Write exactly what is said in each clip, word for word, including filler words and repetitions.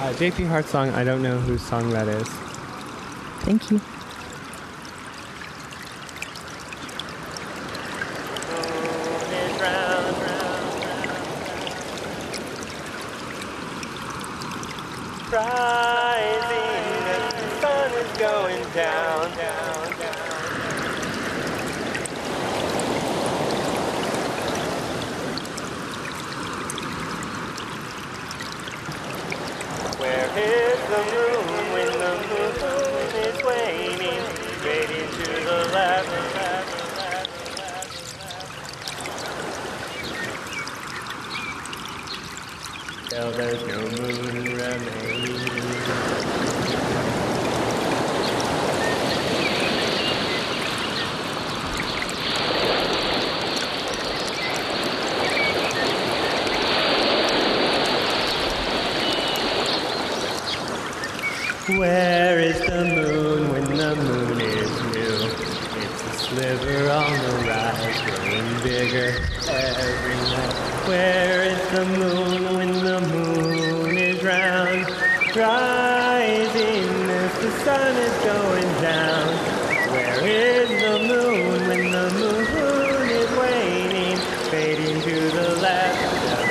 Uh, J P Hart song, I don't know whose song that is. Thank you. Rising as the sun is going down, down, down. Where is the moon when the moon is waning? Fading to the left, left, left, left. Till there's no moon remaining. Where is the moon when the moon is new? It's a sliver on the rise, growing bigger every night. Where is the moon when the moon is round? Rising as the sun is going down. Where is the moon when the moon is waning? Fading to the left.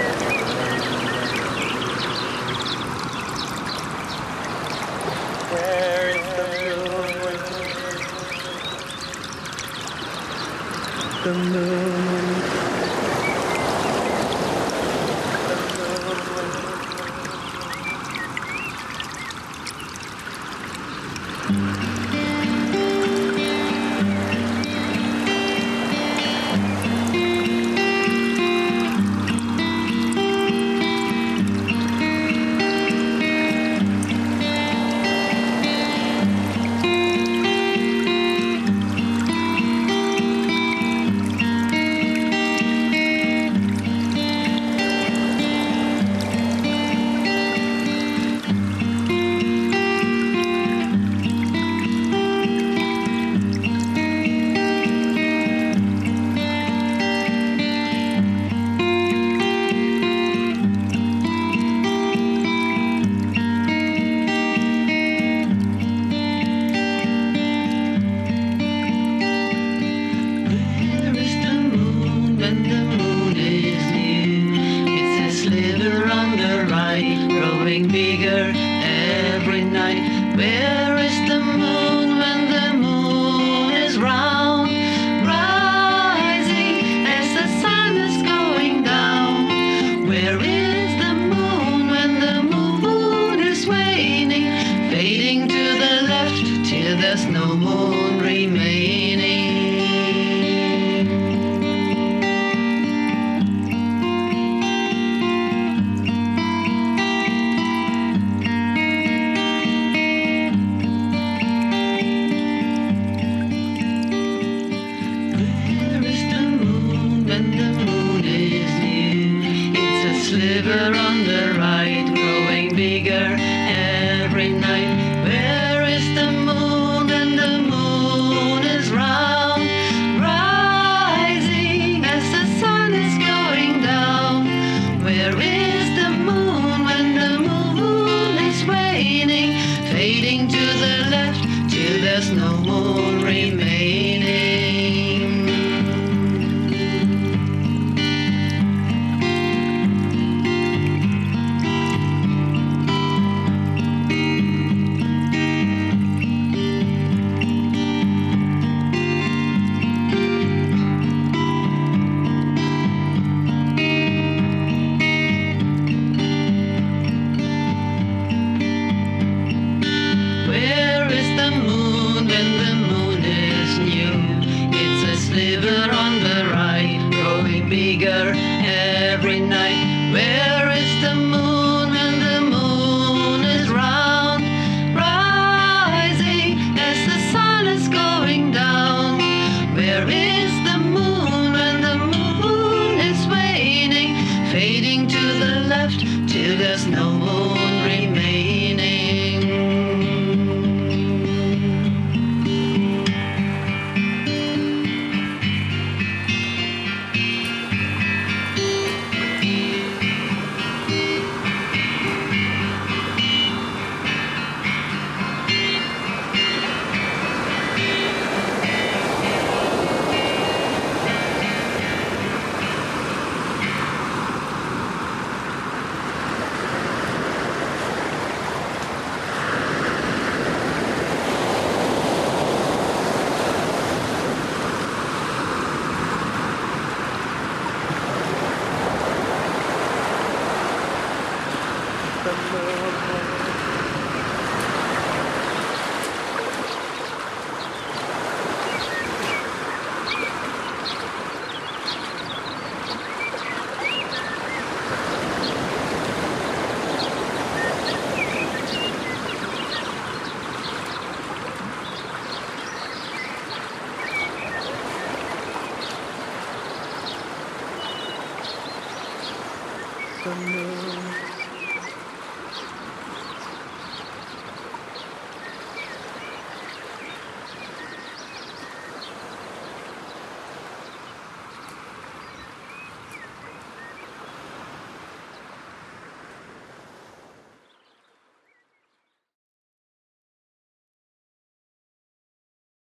Where is the moon? The moon. Growing bigger every night. Where is the moon when the moon is round? Rising as the sun is going down. Where is the moon when the moon is waning? Fading to the left till there's no moon remaining. Sliver on the right, growing bigger every night. Where is the moon when the moon is round? Rising as the sun is going down. Where is the moon when the moon is waning? Fading to the left till there's no moon remaining. When the moon the moon?